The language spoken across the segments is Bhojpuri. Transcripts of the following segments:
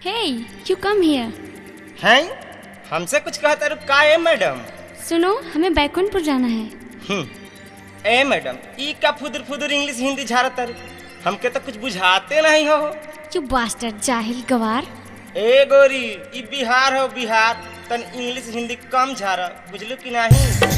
Hey, you come here. हैं? हमसे कुछ कहता रुक का है मैडम? सुनो, हमें बैकुंठपुर जाना है। ए मैडम, ई का फुदर फुदर इंग्लिश हिंदी झाड़ता रु। हमके तो कुछ बुझाते नहीं हो। You bastard, जाहिल गवार। ए गोरी, ई बिहार हो बिहार, तन इंग्लिश हिंदी कम झाड़ा, बुझलू कि नहीं?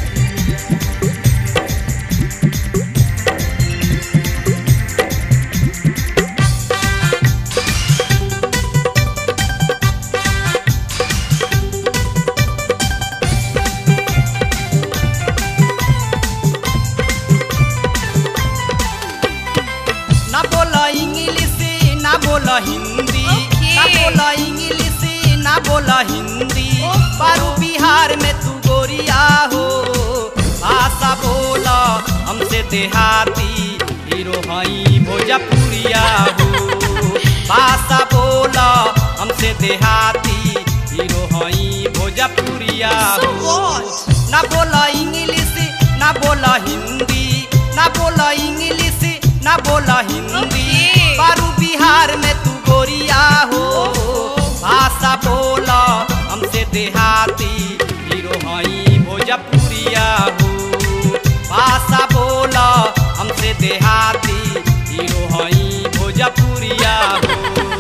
ना बोला इंग्लिश ना बोला हिंदी, ना बोला इंग्लिश ना बोला हिंदी, पारू बिहार में तू गोरिया हो। भाषा बोला हमसे देहाती, हीरो हई भोजपुरिया हो। भाषा बोला हमसे देहाती, हीरो हई भोजपुरिया हो। ना बोला इंग्लिश ना बोला हिंदी, ना बोला इंग्लिश ना बोला हिंदी, पारू बिहार में तू गोरिया हो। भाषा बोला हमसे देहाती, हीरो हई भोजपुरिया हो। भाषा बोला हमसे देहाती, हीरो हई भोजपुरिया हो।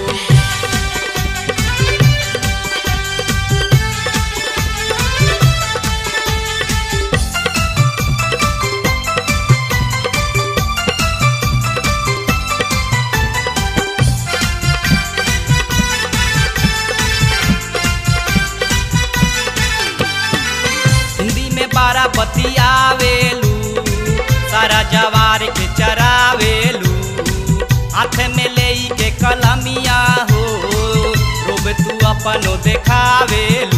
बारा बतियावेलू, सारा जवार के चरावेलू। हाथ में ले के कलमिया हो, रोब तू अपनो देखावेलू।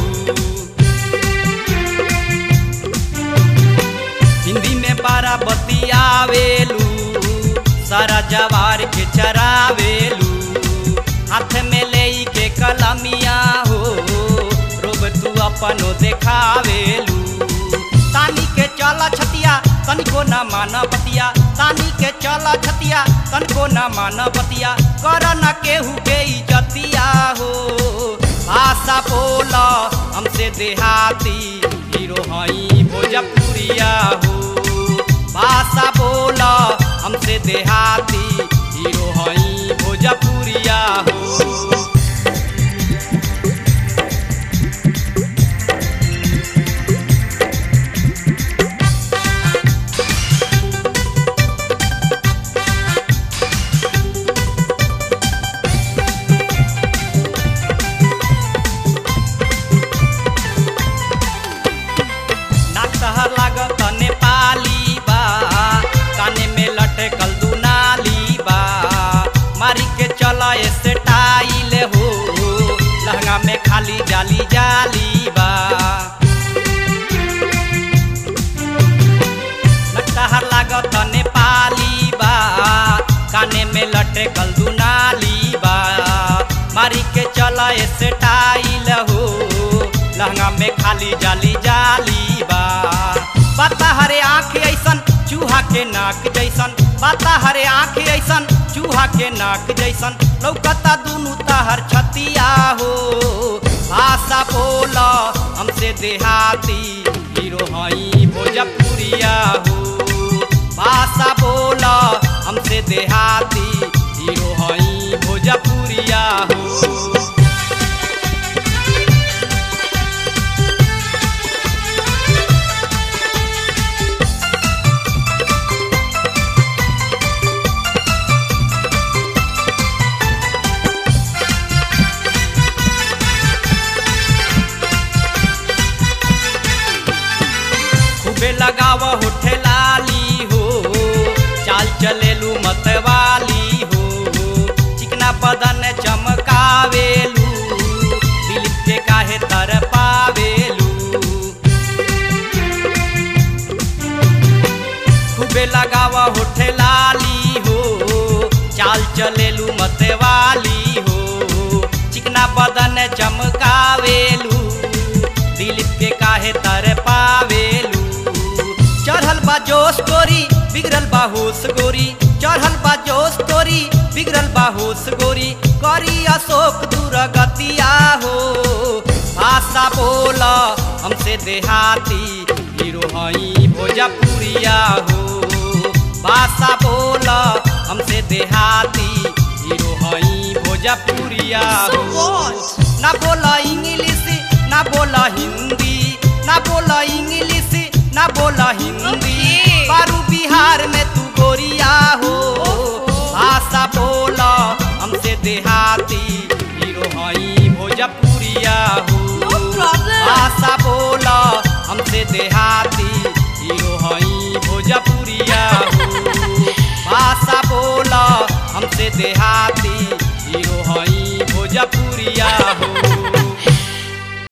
हिंदी में बारा बतियावेलू, सारा जवार के चरावेलू। हाथ में ले के कलमिया हो, रोब तू अपनो देखावेलू। तानी के चला छतिया तनिको न मान बतिया, तानी के चला छतिया तनिको न मान बतिया। कर न केहू के इज्जतिया हो। भाषा बोला हमसे देहाती, हीरो हई भोजपुरिया हो। भाषा बोला हमसे देहाती, हीरो हई भोजपुरिया हो। लागत नेपाली बा, काने में लटकल दुनाली बा। मारी के चला स्टाइल हो, लहंगा में खाली जाली जाली बा। लटहर लागत नेपाली बा, काने में लटकल दुनाली बा। मारी के चला स्टाइल हो, लहंगा में खाली जाली जाली बा। बाता हरे आँख ऐसन चूहा के नाक जैसन, बाता हरे आँख ऐसन चूहा के नाक जैसन। लौकता दुनू तहर छतिया हो। भाषा बोला हमसे देहाती, हीरो हई भोजपुरिया हो। भाषा बोला हमसे देहाती, हीरो हई भोजपुरिया हो। लगाव होठे लाली हो, चाल चलेलू मतवाली हो। चिकना बदन चमकावेलू, दिल के काहे तर पावेलू। खूबे लगाव होठे लाली हो, चाल चलेलू मतवाली हो। चिकना बदन चमकावेलू, दिल के काहे तर पावेलू। चढ़ल बा जोश गोरी बिगड़ल बा होश गोरी, चढ़ल बा जोश गोरी बिगड़ल बा होश गोरी। करी अशोक दुर्गति हमसे देहाती हीरो हई भोजपुरिया हो भाषा बोल हमसे देहाती हीरो हई भोजपुरिया हो ना बोला इंग्लिश ना बोला हिंदी ना बोला इंग्लिश ना बोला हिंदी बारू बिहार में तू गोरिया हो भाषा बोला हमसे देहाती हीरो हई भोजपुरिया हो भाषा बोला हमसे देहाती हीरो हई भोजपुरिया हो भाषा बोला हमसे देहाती